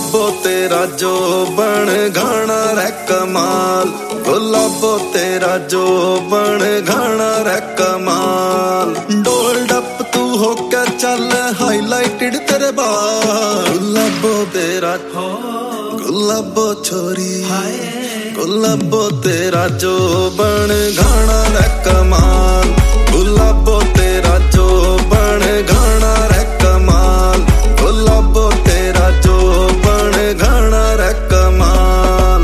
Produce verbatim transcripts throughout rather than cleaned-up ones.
गुलाबो तेरा जो बन घाना रे कमाल, गुलाबो तेरा जो बन घाना रे कमाल। डोल डप तू होके चल हाईलाइटेड तेरे बाल, गुलाबो तेरा गुलाबो छोरी, गुलाबो तेरा जो बन घाना रे कमाल, गुलाबो तेरा जो बन घाना रे कमाल, गुलाबो तेरा जो बन घाना रे कमाल।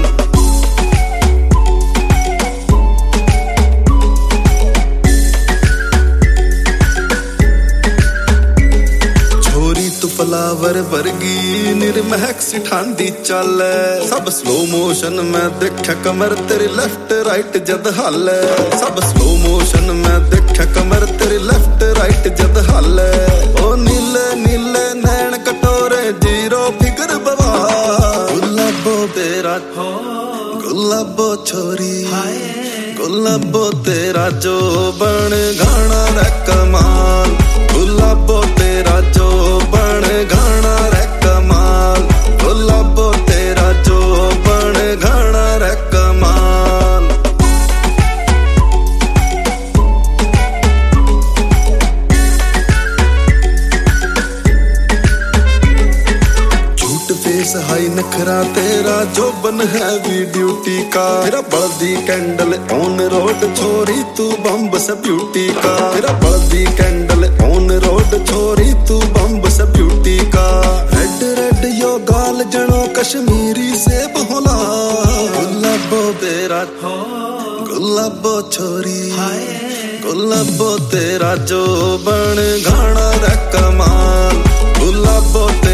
छोरी तू फ्लावर वर्गी निर्महक सी ठांदी चल, सब स्लो मोशन में देख कमर तेरी लेफ्ट राइट जद हल, सब स्लो मोशन में देख कमर तेरी लेफ्ट राइट जद हल। ओ नीले नीले नैन कटोरे जीरो फिगर बवा, गुलाबो तेरा गुलाबो छोरी, गुलाबो तेरा जो बन घाना रे कमाल, गुलाबो तेरा जो बन घाना रे कमाल, गुलाबो तेरा जो बन घाना रे कमाल। झूठ फेस हाई नखरा तेरा जो बन है वी ड्यूटी का, तेरा बल्दी कैंडल ऑन रोड छोरी तू बम्ब से ब्यूटी का, तेरा बल्दी कैंडल ऑन रोड छोरी तू बम्ब से ब्यूटी का। रेड रेड यो गाल जनो कश्मीरी से बहुला, गुलाबो तेरा गुलाबो छोरी, गुलाबो तेरा जो बन घाना रे कमाल, गुलाबो